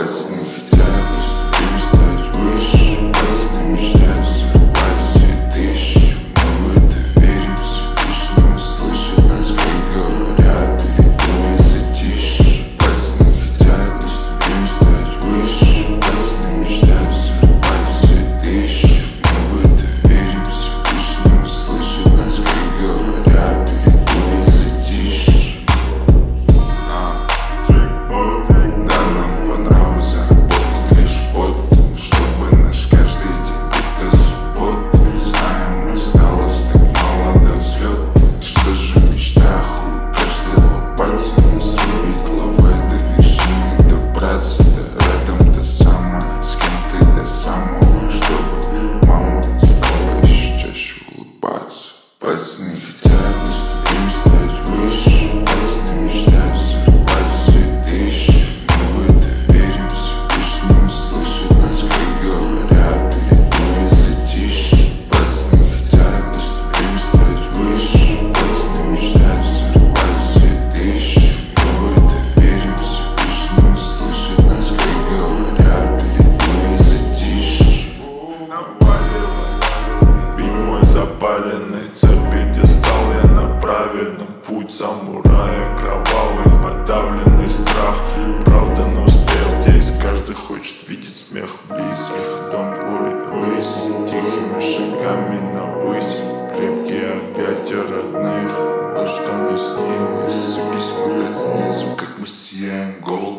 Во сне хотят ступень стать выше, во сне мечтают сорвать все тысячи. Мы в это верим, все лишь не услышат нас, как говорят, передумай затишь. Во сне хотят ступень стать выше, во сне мечтают сорвать все тысячи. Мы в это верим, все лишь не услышат нас, как говорят, передумай затишь. Да, нам по нраву заработать лишь пот, чтобы наш каждый день будто суббота. Знаем, осталось так мало до взлета. Что же мечта, хуй каждого пальца нас рубит лавой до вершины добраться. Да рядом до самого, с кем ты до самого, чтобы мама стала еще чаще улыбаться. Во сне хотят на ступень стать выше, во сне мечтают сорвать все тысячи. Мы в это верим, все лишь не услышат нас, как говорят, передумай затишь. Во сне хотят на ступень стать выше, во сне мечтают сорвать все тысячи. Мы в это верим, все лишь не услышат нас, как говорят, передумай затишь. Бит мой запаленный, цепи стал я на правильном путь самурая кровавый, подавленный страх. Правда, не успел здесь, каждый хочет видеть смех близких. Дом будет лыс, тихими шагами навысь, крепкие объятия родных. Вот что мне снилось, суки смотрят снизу, как мы сияем голые.